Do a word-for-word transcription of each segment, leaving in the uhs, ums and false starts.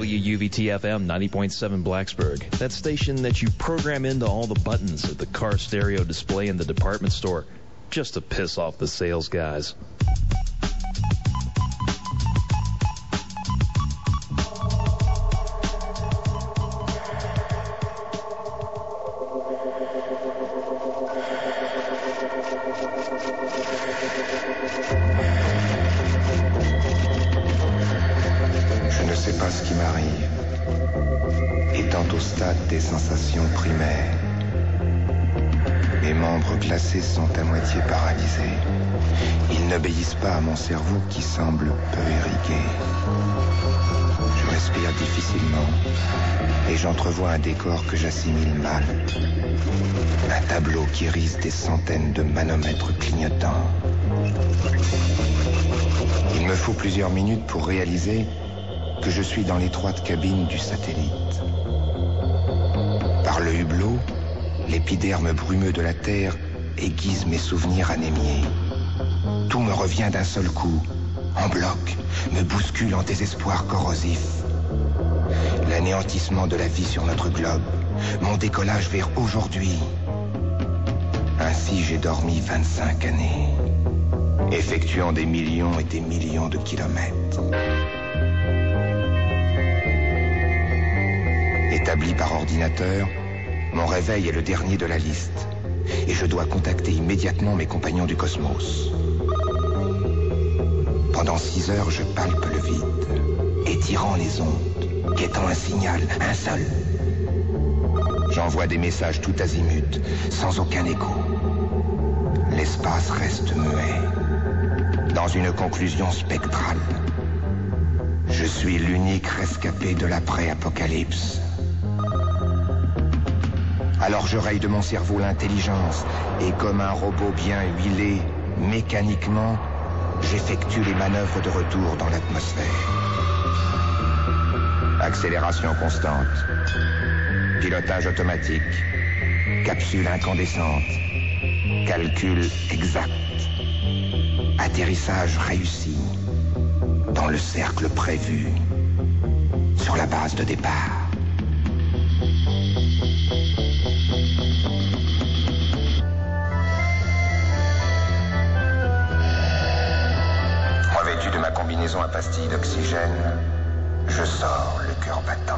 W U V T F M ninety point seven Blacksburg. That station that you program into all the buttons at the car stereo display in the department store just to piss off the sales guys. Je ne sais pas ce qui m'arrive, étant au stade des sensations primaires. Mes membres glacés sont à moitié paralysés. Ils n'obéissent pas à mon cerveau qui semble peu irrigué. Je respire difficilement et j'entrevois un décor que j'assimile mal. Un tableau qui rise des centaines de manomètres clignotants. Il me faut plusieurs minutes pour réaliser que je suis dans l'étroite cabine du satellite. Par le hublot, l'épiderme brumeux de la Terre aiguise mes souvenirs anémiés. Tout me revient d'un seul coup, en bloc, me bouscule en désespoir corrosif. L'anéantissement de la vie sur notre globe, mon décollage vers aujourd'hui. Ainsi j'ai dormi vingt-cinq années, effectuant des millions et des millions de kilomètres. Établi par ordinateur, mon réveil est le dernier de la liste et je dois contacter immédiatement mes compagnons du cosmos. Pendant six heures, je palpe le vide, étirant les ondes, quêtant un signal, un seul. J'envoie des messages tout azimut, sans aucun écho. L'espace reste muet, dans une conclusion spectrale. Je suis l'unique rescapé de l'après-apocalypse. Alors je raye de mon cerveau l'intelligence et comme un robot bien huilé, mécaniquement, j'effectue les manœuvres de retour dans l'atmosphère. Accélération constante, pilotage automatique, capsule incandescente, calcul exact, atterrissage réussi, dans le cercle prévu, sur la base de départ. Revêtu de ma combinaison à pastilles d'oxygène, je sors le cœur battant.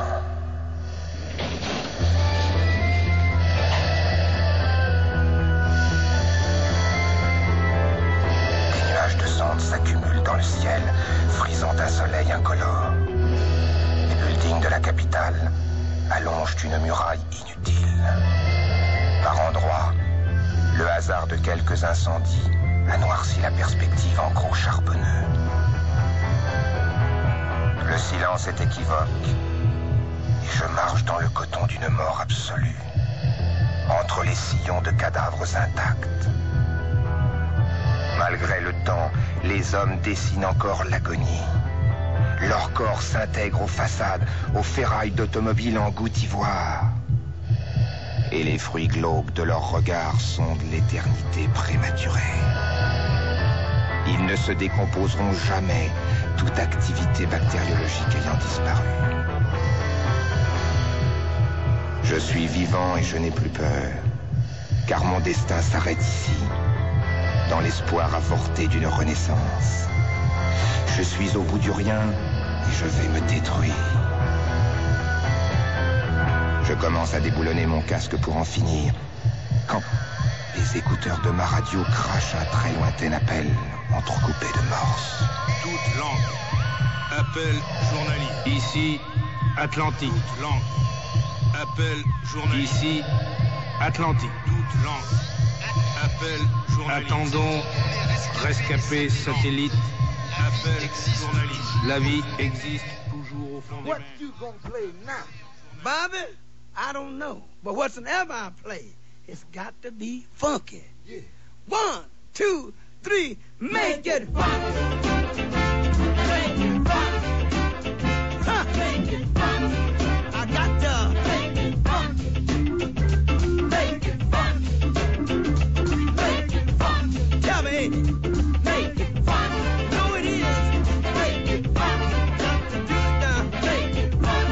Des nuages de cendres s'accumulent dans le ciel, frisant un soleil incolore. Les buildings de la capitale allongent une muraille inutile. Par endroits, le hasard de quelques incendies a noirci la perspective en gros charbonneux. Le silence est équivoque et je marche dans le coton d'une mort absolue, entre les sillons de cadavres intacts. Malgré le temps, les hommes dessinent encore l'agonie. Leur corps s'intègre aux façades, aux ferrailles d'automobiles en goutte ivoire. Et les fruits glauques de leurs regards sondent l'éternité prématurée. Ils ne se décomposeront jamais, toute activité bactériologique ayant disparu. Je suis vivant et je n'ai plus peur, car mon destin s'arrête ici, dans l'espoir avorté d'une renaissance. Je suis au bout du rien et je vais me détruire. Je commence à déboulonner mon casque pour en finir, quand les écouteurs de ma radio crachent un très lointain appel entrecoupé de morses. Toute langue. Appel journaliste. Ici, Atlantique. Toute langue. Appel journaliste. Ici, Atlantique. Toute langue. Appel journaliste. Attendons, rescapé satellite. Appel journaliste. La vie existe toujours au fond des mers. What you gonna play now? Bobby, I don't know. But whatsoever I play, it's got to be funky. Yeah. One, two, three, make it funky. Make it funky. Huh. Make it funky. I got to make it funky. Make it funky. Make it funky. Tell me, ain't it? Make it funky. No, it is. Make it funky. Got to do it now. Make it funky.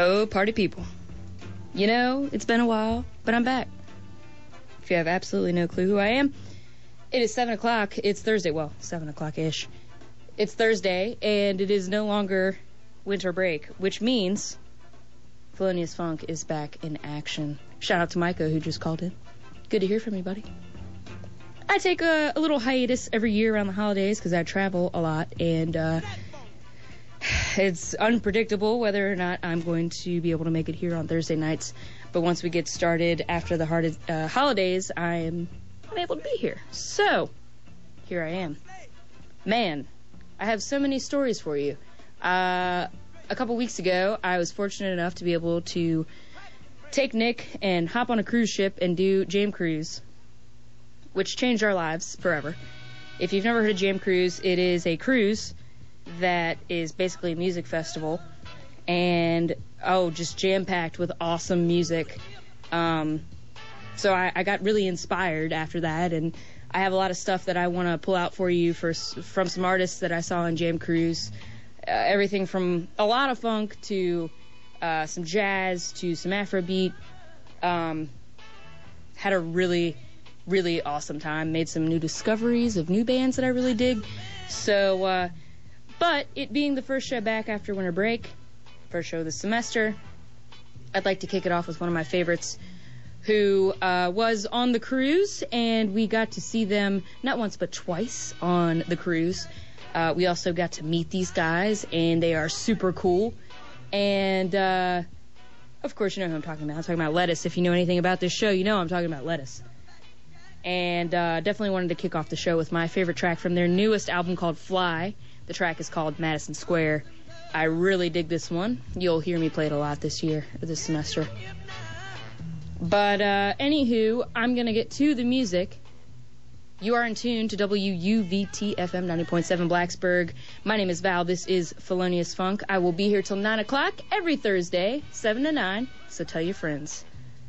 Hello, party people. You know, it's been a while, but I'm back. If you have absolutely no clue who I am, it is seven o'clock. It's Thursday. Well, seven o'clock-ish. It's Thursday, and it is no longer winter break, which means Felonious Funk is back in action. Shout out to Micah, who just called in. Good to hear from you, buddy. I take a, a little hiatus every year around the holidays because I travel a lot, and uh, it's unpredictable whether or not I'm going to be able to make it here on Thursday nights. But once we get started after the hard, uh, holidays, I am unable to be here. So, here I am. Man, I have so many stories for you. Uh, a couple weeks ago, I was fortunate enough to be able to take Nick and hop on a cruise ship and do Jam Cruise, which changed our lives forever. If you've never heard of Jam Cruise, it is a cruise that is basically a music festival, and oh, just jam-packed with awesome music. Um, so I, I got really inspired after that, and I have a lot of stuff that I want to pull out for you for from some artists that I saw on Jam Cruise. Uh, everything from a lot of funk to uh, some jazz to some Afrobeat. Um, had a really, really awesome time. Made some new discoveries of new bands that I really dig. So, uh, but it being the first show back after winter break, first show of the semester, I'd like to kick it off with one of my favorites who uh, was on the cruise, and we got to see them not once but twice on the cruise. Uh, we also got to meet these guys, and they are super cool. And, uh, of course, you know who I'm talking about. I'm talking about Lettuce. If you know anything about this show, you know I'm talking about Lettuce. And uh, definitely wanted to kick off the show with my favorite track from their newest album called Fly. The track is called Madison Square. I really dig this one. You'll hear me play it a lot this year, or this semester. But, uh, anywho, I'm going to get to the music. You are in tune to W U V T F M ninety point seven Blacksburg. My name is Val. This is Felonious Funk. I will be here till nine o'clock every Thursday, seven to nine, so tell your friends.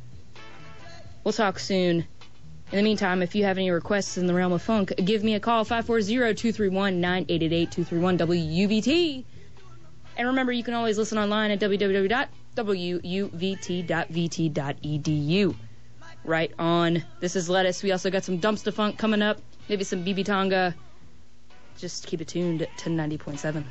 We'll talk soon. In the meantime, if you have any requests in the realm of funk, give me a call, five four zero, two three one, nine eight eight eight, two three one W U V T. And remember, you can always listen online at w w w dot w u v t dot v t dot e d u. Right on. This is Lettuce. We also got some Dumpster Funk coming up, maybe some B B Tonga. Just keep it tuned to ninety point seven.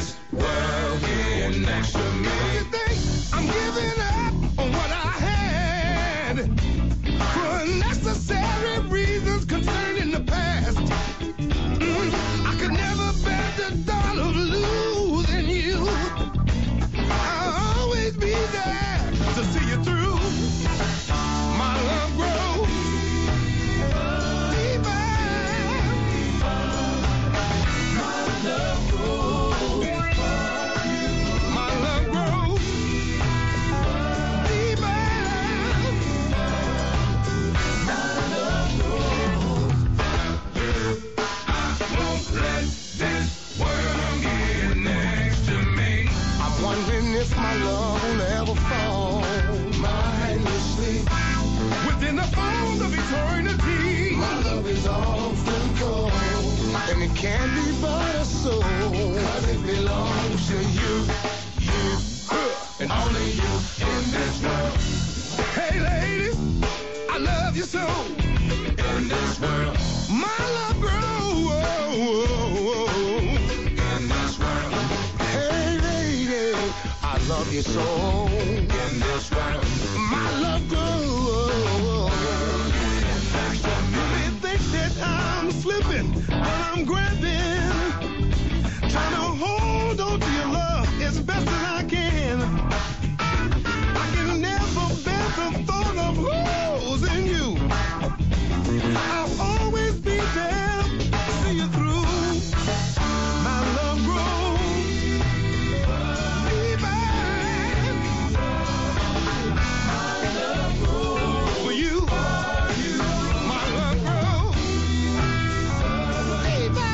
this world get next to me. You think I'm giving up on what I had for unnecessary reasons concerning the past? Mm, I could never bear the thought of losing you. I'll always be there to see you through. My love grows deeper. My love grows for you. My love grows deeper. My love grows for you. I won't let this world get next to me. I'm wondering if my love will ever fall mindlessly within the folds of eternity. My love is often cold, and it can't be but a soul, cause it belongs to you, you, uh, and only you in this world. Hey ladies, I love you so. In this world, my love grows. In this world, hey lady, I love you so. In this world, my love grows. You may think that I'm slipping, but I'm grabbing, trying to hold on to your love as best as I can. I can never bear the thought of losing you. I'll always be there to see you through. My love grows deeper. My love grows for you. My love grows deeper.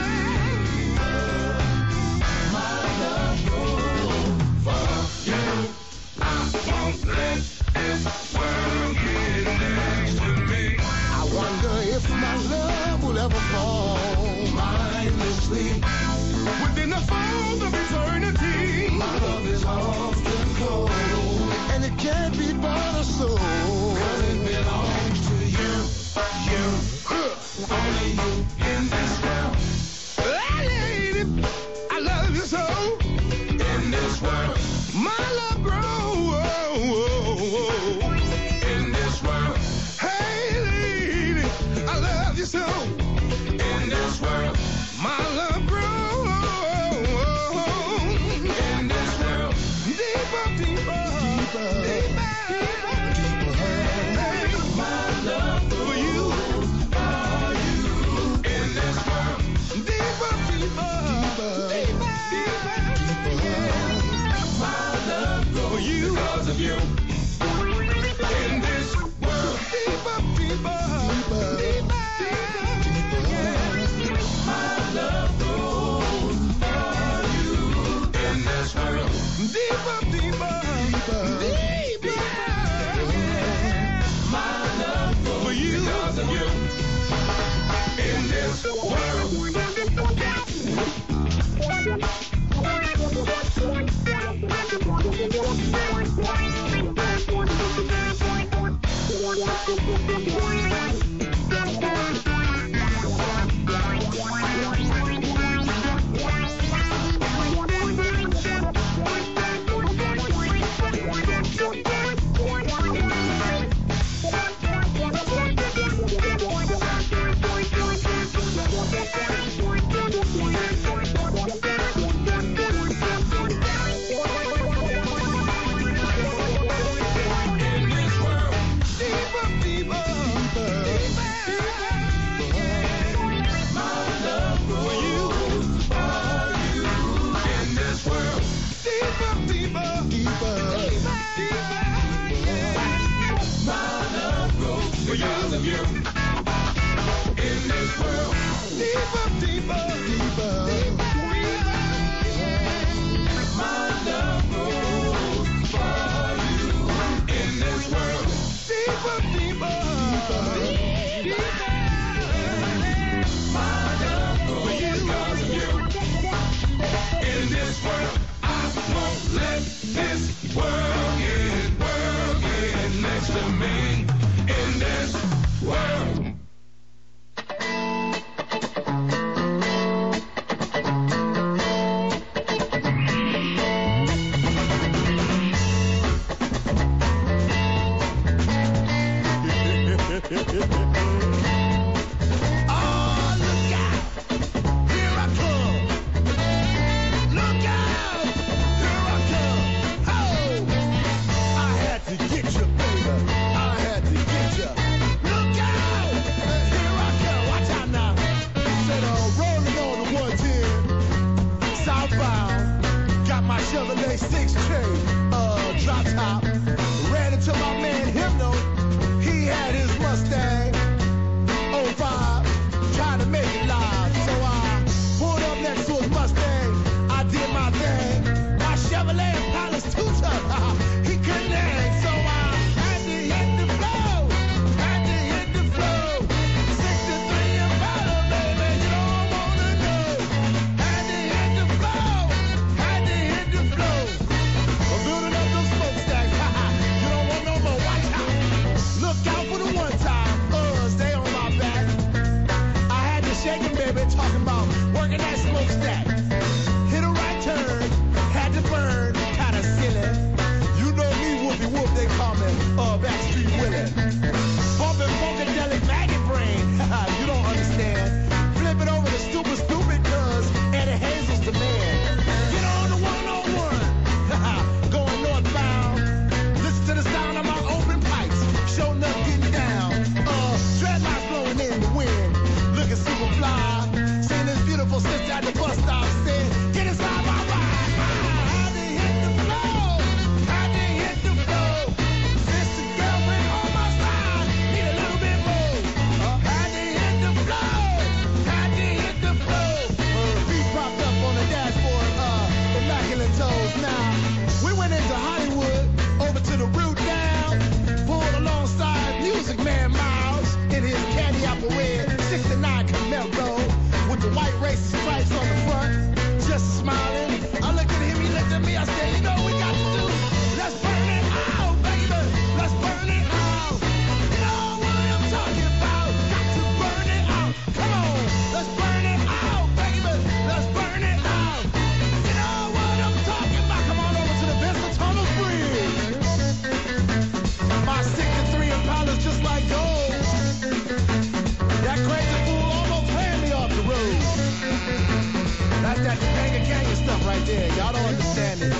My love grows for you. I won't let this world get next to me. I wonder if my love will ever fall mindlessly within the folds of eternity. My love is often cold, and it can't be but a soul, cause it belongs to you, you, uh, only you in this world. Hey, lady, I love you so. In this world, my love grows. In this world, hey lady, I love you so. In this world, my love grows. In this world, deeper, deeper, deeper, deeper. Hey, my love for you, for you. In this world, deeper, deeper, deeper, deeper, deeper. My love for you, because of you. In this world, deeper, deeper, deeper, deeper. My love grows for you. In this world, deeper, deeper, deeper, deeper. My love grows for you, because of you. In this world. Because of you, in this world, deeper, deeper, deeper, deeper. My love grows for you. In this world, deeper, deeper, deeper, deeper. My love grows because of you. In this world, I won't let this world get, world get next to me. In this world. racist stripes on the front, just smiling. I looked at him, he looked at me, I said, you know what we got to do? Let's burn it out, baby. Let's burn it out. You know what I'm talking about? Got to burn it out. Come on, let's burn it out, baby. Let's burn it out. You know what I'm talking about? Come on over to the Vista Tunnels Bridge. My sixty-three Impala's just like gold. That crazy fool almost ran me off the road. That's that Topanga Canyon stuff right there. Y'all don't understand it.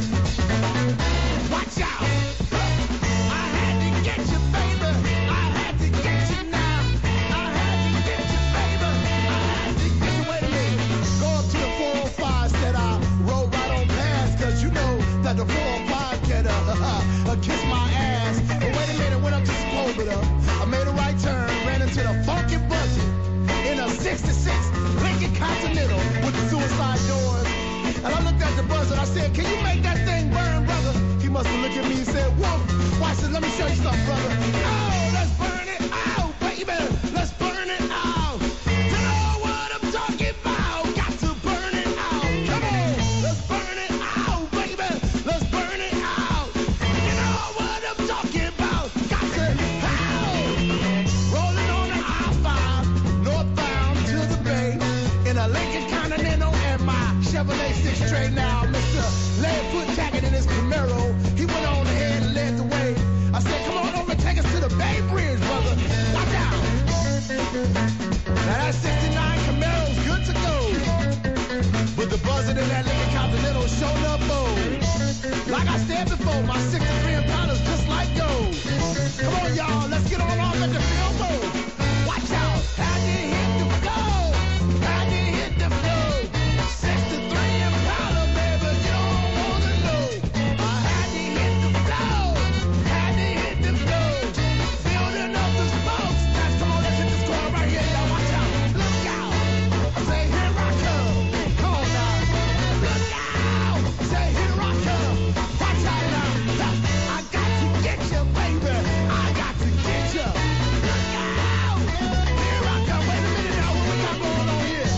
Watch out! I had to get you, baby. I had to get you now. I had to get you, baby. I had to get you. Wait a minute. Go up to the four oh five, said I rode right on past, cause you know that the four oh five can uh, uh, uh, kiss my ass. But wait a minute, went up to Sepulveda. I made a right turn, ran into the funky buzzard in a sixty-six Lincoln Continental with the suicide doors. And I looked at the buzzer, I said, can you make that thing burn, brother? He must have looked at me and said, whoa. Why, I said, let me show you something, brother. Oh, let's burn it out, baby. Let's burn it out. You know what I'm talking about? Got to burn it out. Come on, let's burn it out, baby. Let's burn it out. You know what I'm talking about? Got to, out. Rolling on the I five, northbound to the bay, in a Lincoln Continental and my Chevrolet six straight now. Mister Leadfoot Jacket in his Camaro, he went on ahead and led the way. I said, come on over and take us to the Bay Bridge, brother. Watch out. Now that sixty-nine Camaro's good to go. But the buzzard in that Lincoln Continental showed up bold. Like I said before, my sixty-three Impala's just like gold. Come on, y'all, let's get on off at the field road. Watch out. How you hit the floor? How you hit the floor? sixty-three Impala, baby, you don't wanna know. I had to hit the floor. Had to hit the floor. Building up the spokes. That's, come on, let's hit this corner right here, y'all. Watch out. Look out. Say, here I come. Come on now. Look out. Say, here I come. Watch out now. I got to get you, baby. I got to get you. Look out. Here I come. Wait a minute now. What we got going on here?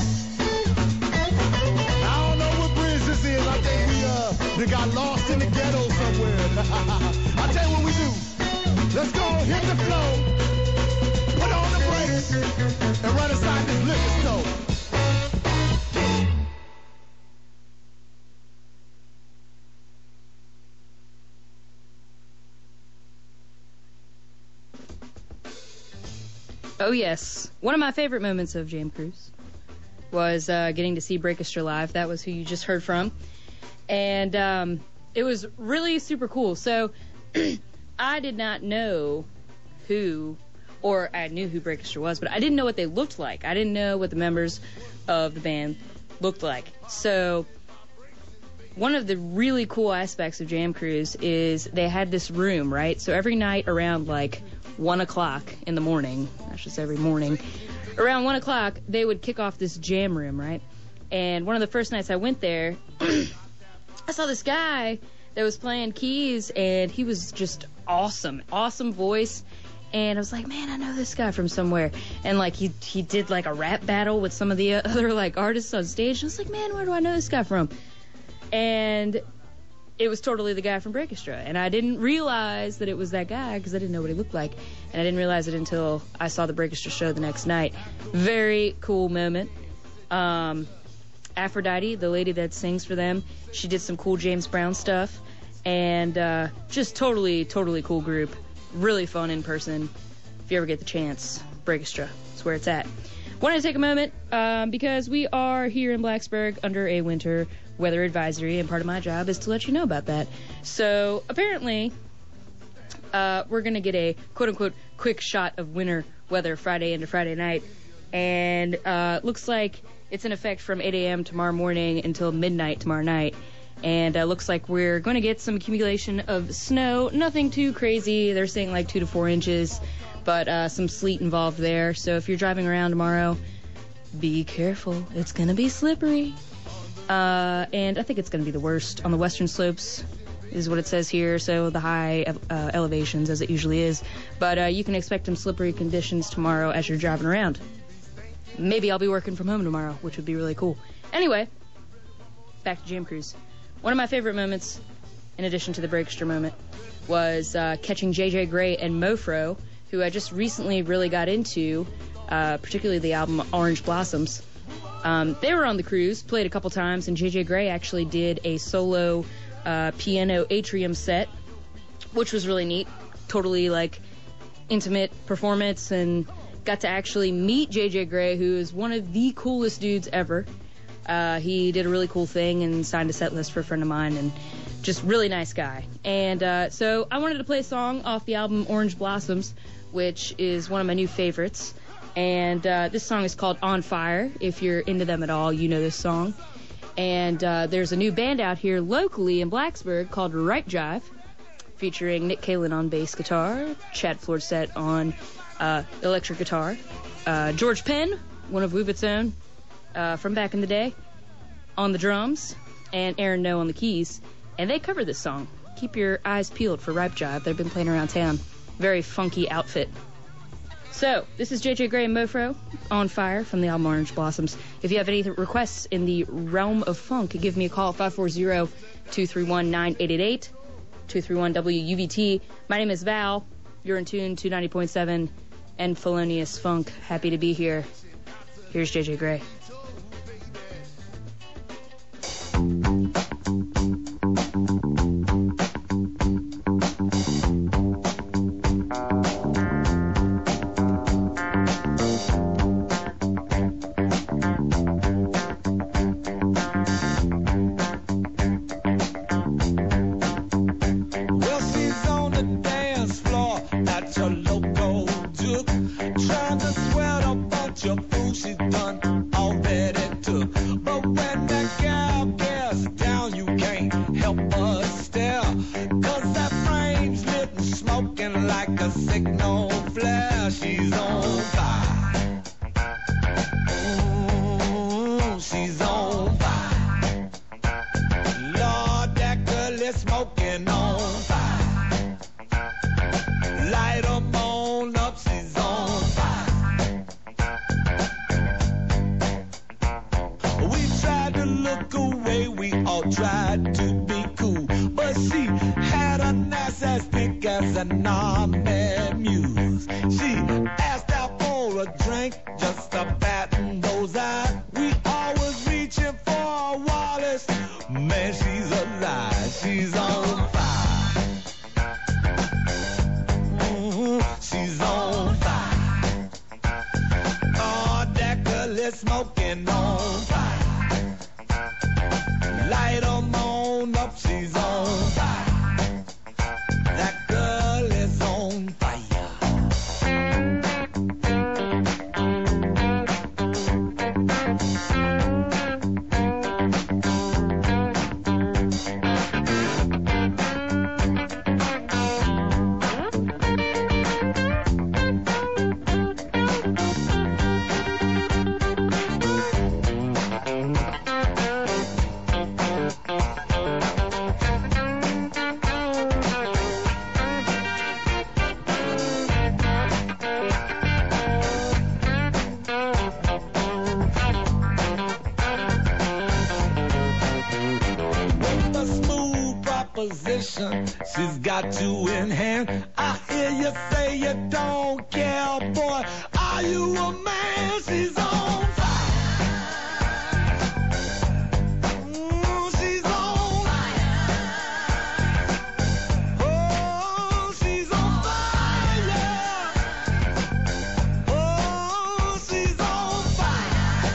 I don't know what bridge this is. I think we uh we got lost in the ghetto somewhere. I'll tell you what we do. Let's go hit the floor, put on the brakes, and run inside this liquor store. Oh, yes. One of my favorite moments of Jam Cruise was uh, getting to see Breakestra live. That was who you just heard from. And um, it was really super cool. So I did not know who, or I knew who Breakestra was, but I didn't know what they looked like. I didn't know what the members of the band looked like. So one of the really cool aspects of Jam Cruise is they had this room, right? So every night around like one o'clock in the morning, that's just every morning, around one o'clock, they would kick off this jam room, right? And one of the first nights I went there, I saw this guy that was playing keys, and he was just awesome, awesome voice. And I was like, man, I know this guy from somewhere. And like he he did like a rap battle with some of the other like artists on stage. And I was like, man, where do I know this guy from? And it was totally the guy from Breakestra. And I didn't realize that it was that guy because I didn't know what he looked like. And I didn't realize it until I saw the Breakestra show the next night. Very cool moment. Um, Aphrodite, the lady that sings for them, she did some cool James Brown stuff. And uh, just totally, totally cool group. Really fun in person. If you ever get the chance, Breakestra. That's where it's at. Wanted to take a moment um, because we are here in Blacksburg under a winter weather advisory, and part of my job is to let you know about that. So apparently, uh, we're going to get a quote-unquote quick shot of winter weather Friday into Friday night. And uh, looks like it's in effect from eight a.m. tomorrow morning until midnight tomorrow night. And uh, looks like we're going to get some accumulation of snow. Nothing too crazy. They're saying like two to four inches, but uh, some sleet involved there. So if you're driving around tomorrow, be careful. It's going to be slippery. Uh, and I think it's going to be the worst on the western slopes, is what it says here. So the high uh, elevations, as it usually is. But uh, you can expect some slippery conditions tomorrow as you're driving around. maybe I'll be working from home tomorrow, which would be really cool. Anyway, back to Jam Cruise. One of my favorite moments, in addition to the Breakster moment, was uh, catching J J Grey and Mofro, who I just recently really got into, uh, particularly the album Orange Blossoms. Um, they were on the cruise, played a couple times, and J J Grey actually did a solo uh, piano atrium set, which was really neat. Totally, like, intimate performance, and got to actually meet J J Grey, who is one of the coolest dudes ever. Uh, he did a really cool thing and signed a set list for a friend of mine, and just really nice guy. And uh, so I wanted to play a song off the album Orange Blossoms, which is one of my new favorites. And uh, this song is called On Fire. If you're into them at all, you know this song. And uh, there's a new band out here locally in Blacksburg called Ripe Jive, featuring Nick Kalen on bass guitar, Chad Floorset on uh, electric guitar, uh, George Penn, one of Woobit's own uh, from back in the day, on the drums, and Aaron No on the keys. And they cover this song. Keep your eyes peeled for Ripe Jive. They've been playing around town. Very funky outfit. So, this is J J Grey and Mofro, On Fire, from the album Orange Blossoms. If you have any requests in the realm of funk, give me a call, five four zero, two three one, nine eight eight eight, two three one W U V T. My name is Val. You're in tune to ninety point seven and Felonious Funk. Happy to be here. Here's J J Grey. She's got you in hand. I hear you say you don't care, boy. Are you a man? She's on fire. Ooh, she's on fire. Oh, she's on fire. Oh, she's on fire.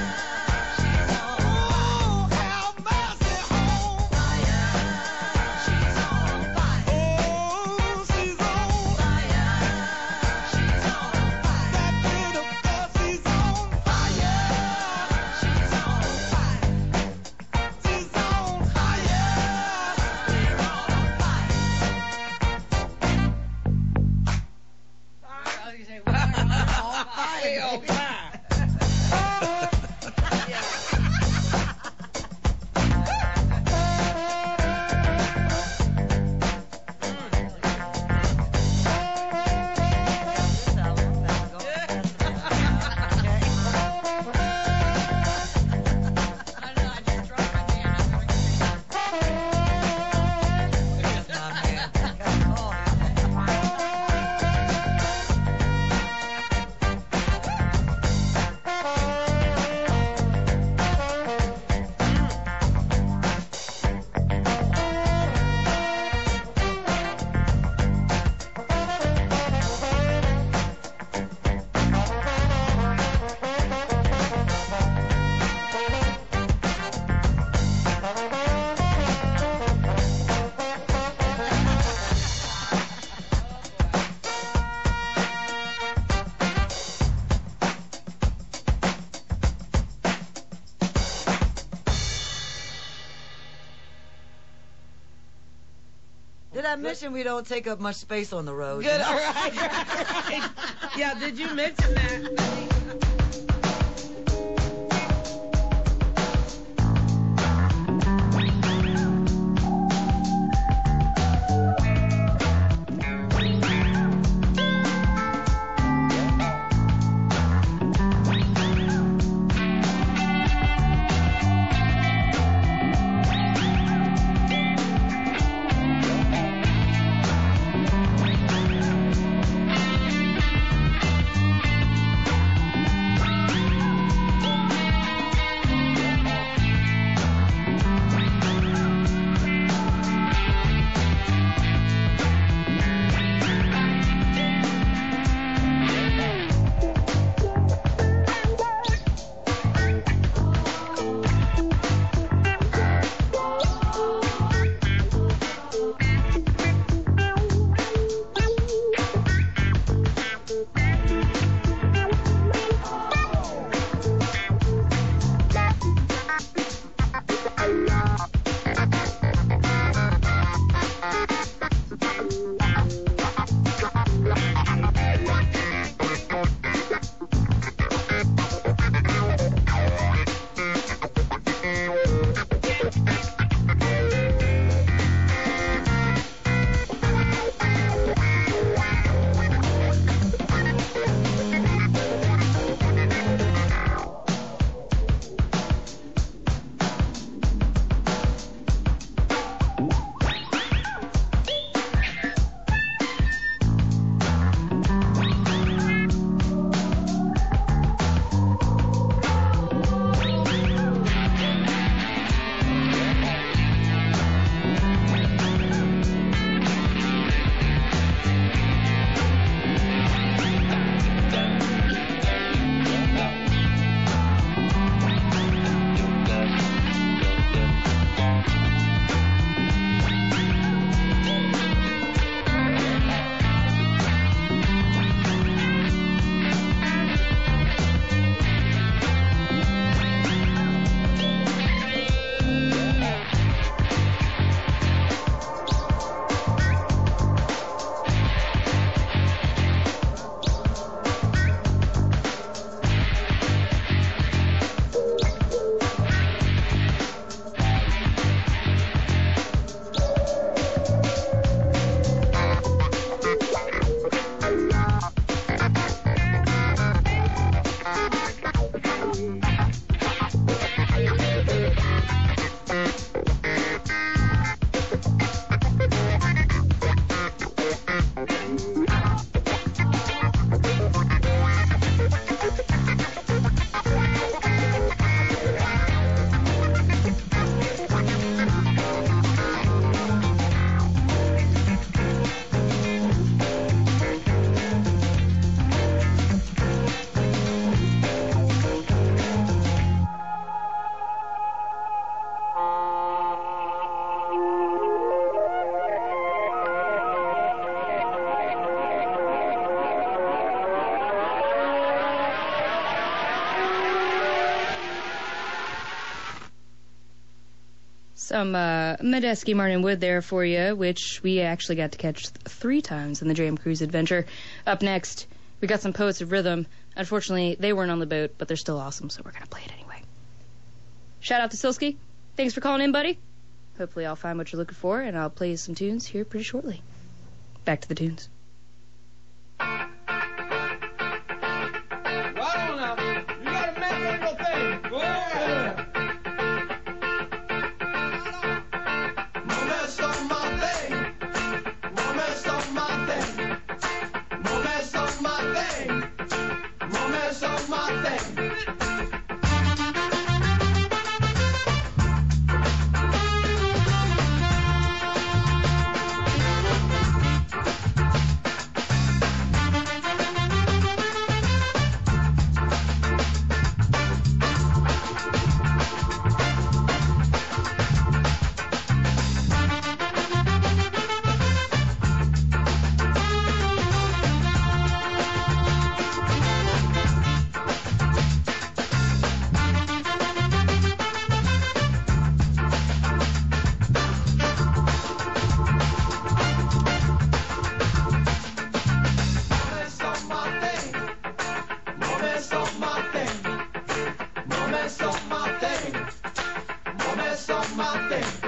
Oh, have mercy on fire. She's on fire. Oh, she's on fire. She's on fire. That little girl, she's on fire. Did I mention we don't take up much space on the road? Good, all right, all right. Yeah, did you mention that? Some uh, Medeski Martin Wood there for you, which we actually got to catch th- three times in the J M Cruise adventure. Up next, we got some Poets of Rhythm. Unfortunately, they weren't on the boat, but they're still awesome, so we're going to play it anyway. Shout out to Silsky. Thanks for calling in, buddy. Hopefully I'll find what you're looking for, and I'll play you some tunes here pretty shortly. Back to the tunes. Right on now. You gotta make it your thing. Go ahead. No mess on my thing. No mess on my thing. No mess on my thing. No mess on my thing. mess on my thing.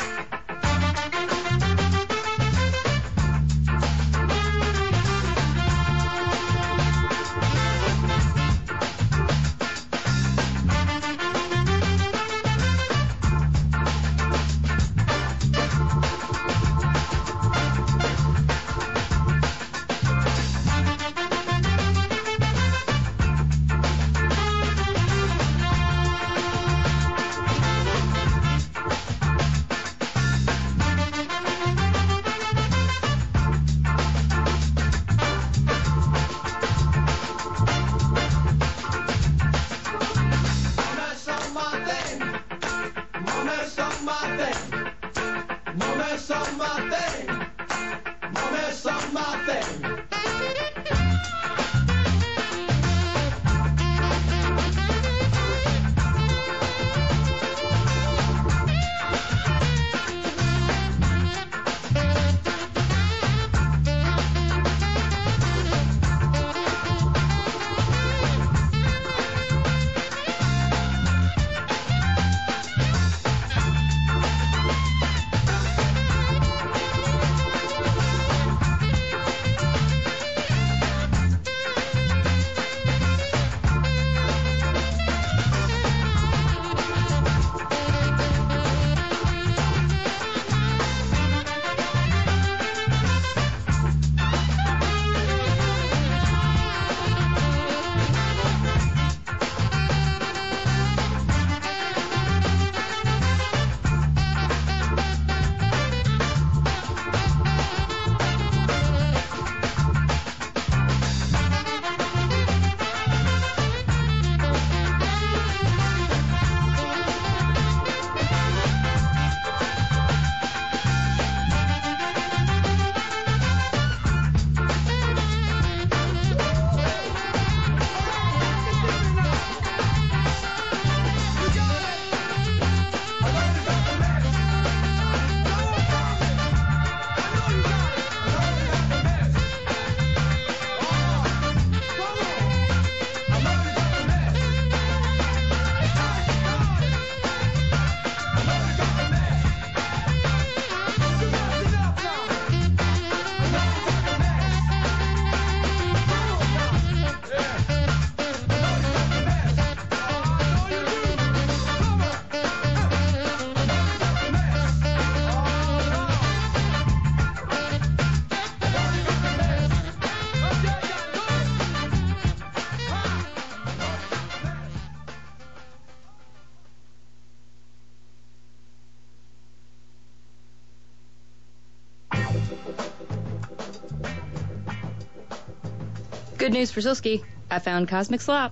Good news for Silsky. I found Cosmic Slop.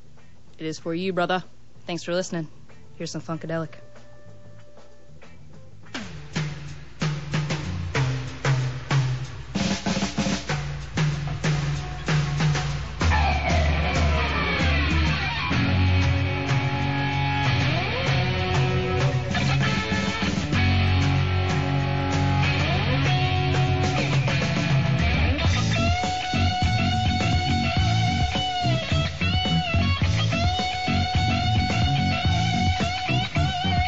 It is for you, brother. Thanks for listening. Here's some Funkadelic. Thank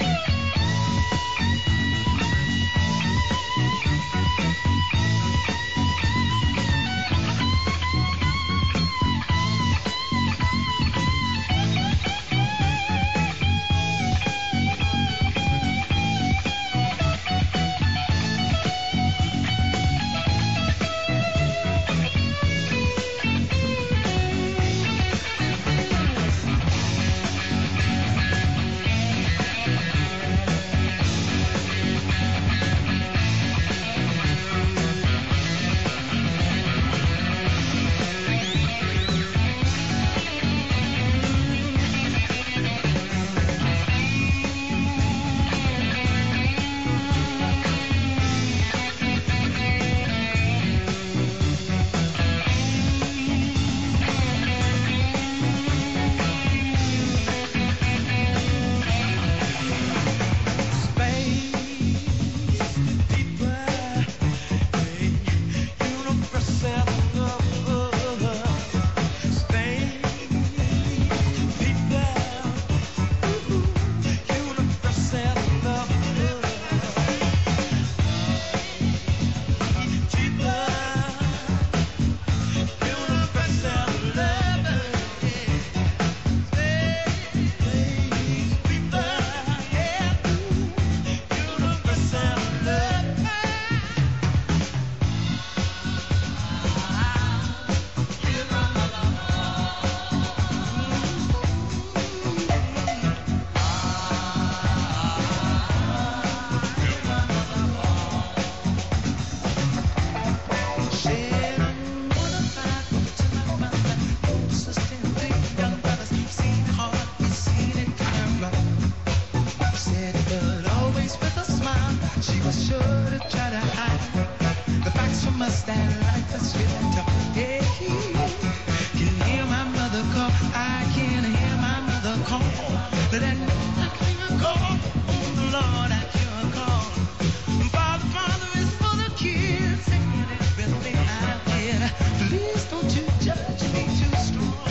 for sure to try to hide the facts from us that life is slipping to. Hey, can hear my mother call. I can hear my mother call. Let that call. Lord, I hear a call. Father, Father is for the kids. Singing everything I did. Please don't you judge me too strong.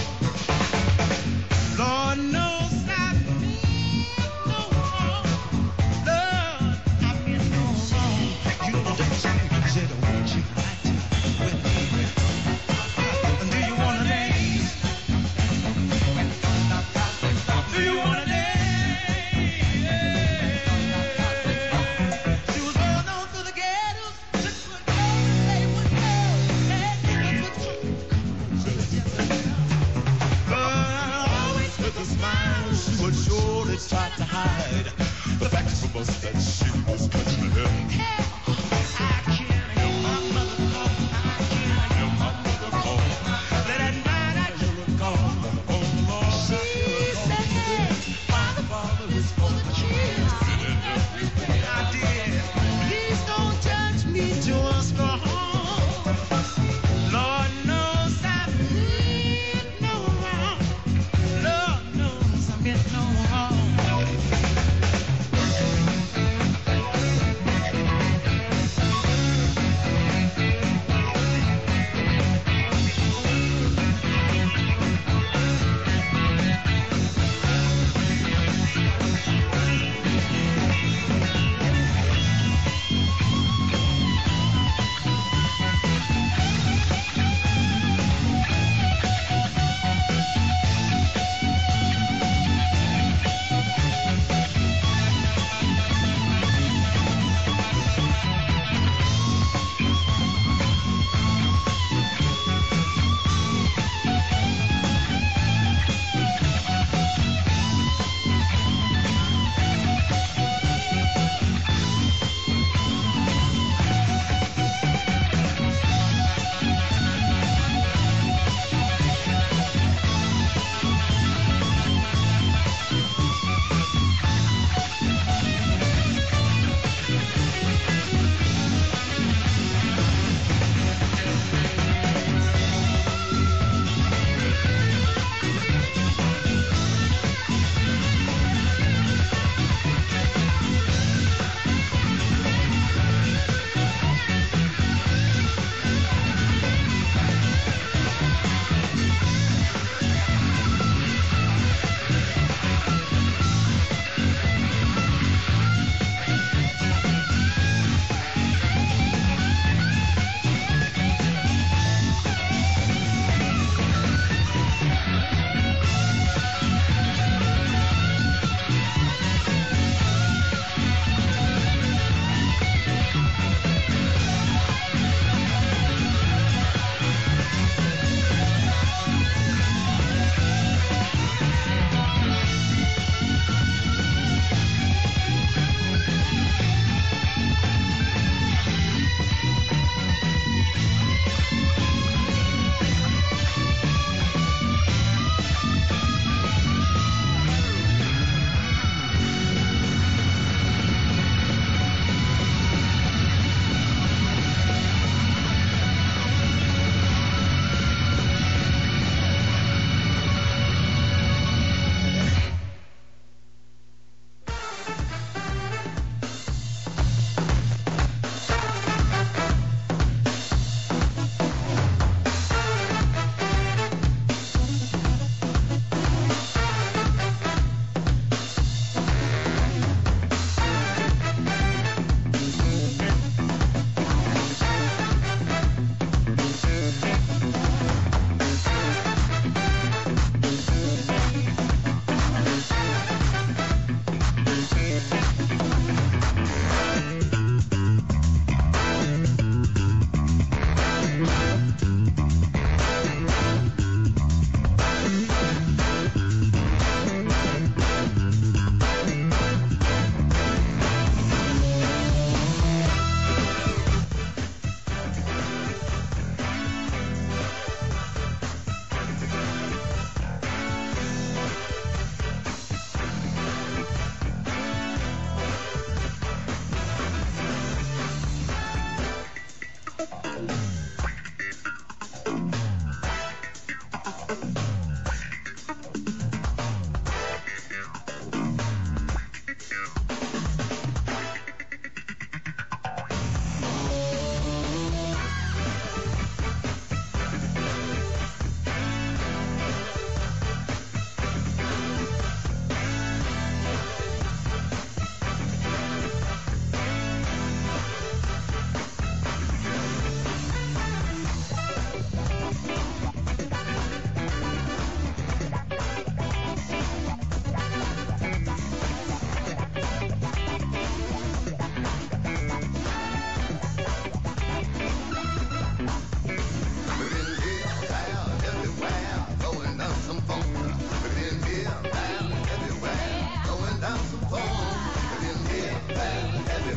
Lord knows I've been no wrong. Lord, I've been no wrong. You don't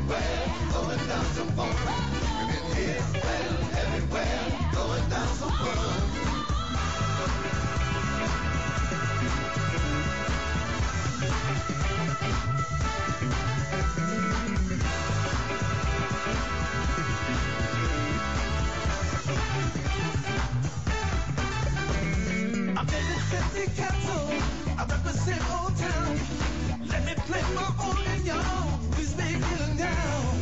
everywhere, going down some funk. We've been here, there, everywhere, going down some funk. I'm David Fifty Capsule. I represent Old Town. Let me play my old and young. Please make it down.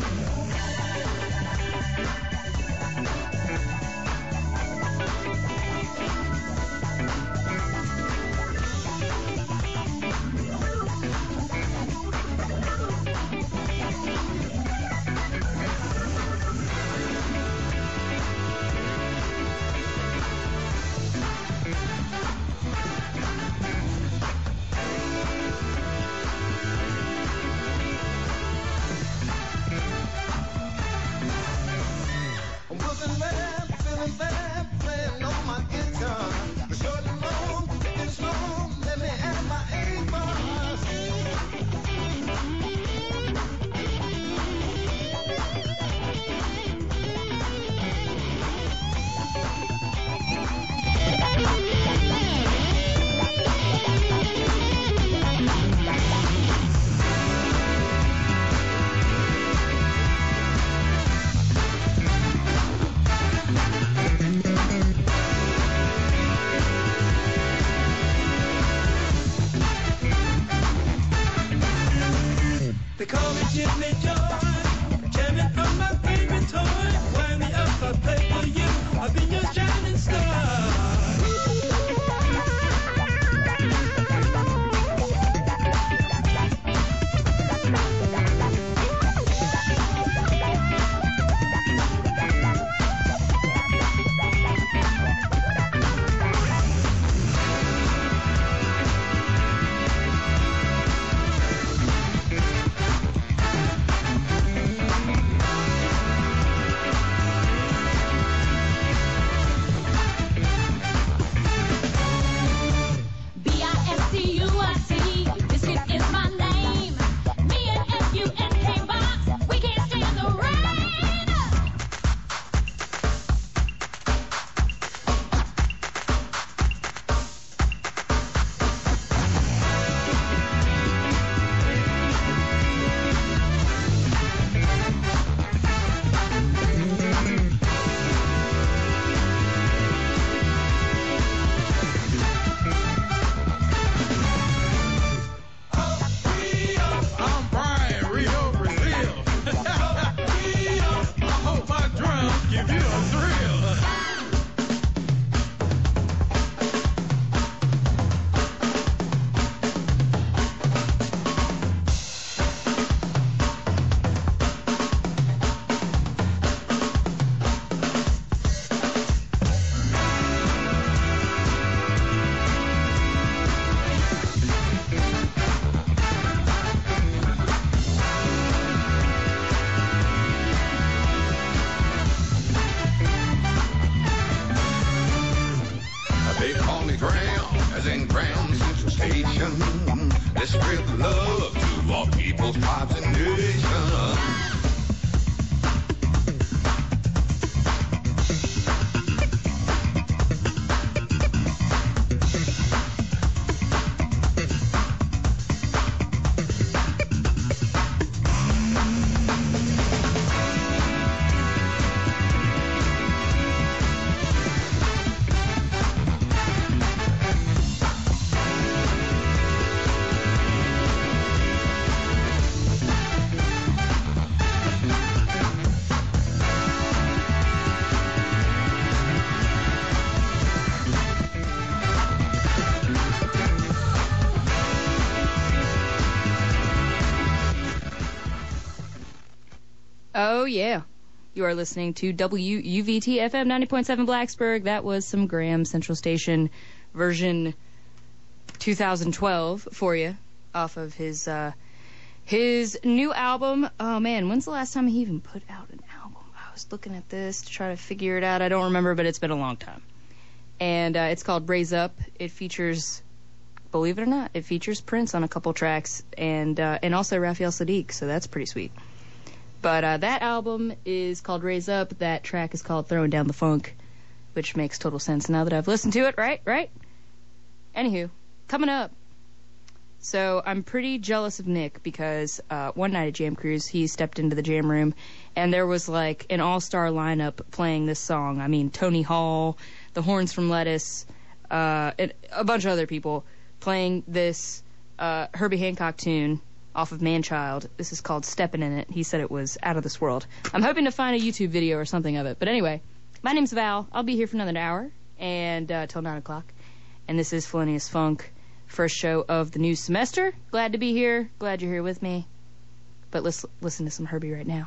I'm looking bad, feeling bad, playing on my guitar. The short and long, thick and slow, let me have my eight bars. They call me Jimmy Joy, champion from my favorite toy. Wind me up, I play for you. I've been your shining star. B I S C U I C, Biscuit is my name. Me and F U N K box, we can't stand the rain. I'm Brian, Rio, Brazil. I hope my drums give you a thrill. They call me Graham, as in Graham Central Station. Let's spread the love to all people's tribes and nations. Oh, yeah. You are listening to W U V T F M ninety point seven Blacksburg. That was some Graham Central Station version two thousand twelve for you off of his uh, his new album. Oh, man, when's the last time he even put out an album? I was looking at this to try to figure it out. I don't remember, but it's been a long time. And uh, it's called Raise Up. It features, believe it or not, it features Prince on a couple tracks and uh, and also Raphael Sadiq, so that's pretty sweet. But uh, that album is called Raise Up. That track is called Throwing Down the Funk, which makes total sense now that I've listened to it, right? Right? Anywho, coming up. So I'm pretty jealous of Nick because uh, one night at Jam Cruise, he stepped into the jam room, and there was like an all-star lineup playing this song. I mean, Tony Hall, the Horns from Lettuce, uh, and a bunch of other people playing this uh, Herbie Hancock tune off of Man-Child. This is called Steppin' in It. He said it was out of this world. I'm hoping to find a YouTube video or something of it. But anyway, my name's Val. I'll be here for another hour and uh, till nine o'clock. And this is Felonious Funk. First show of the new semester. Glad to be here. Glad you're here with me. But let's listen to some Herbie right now.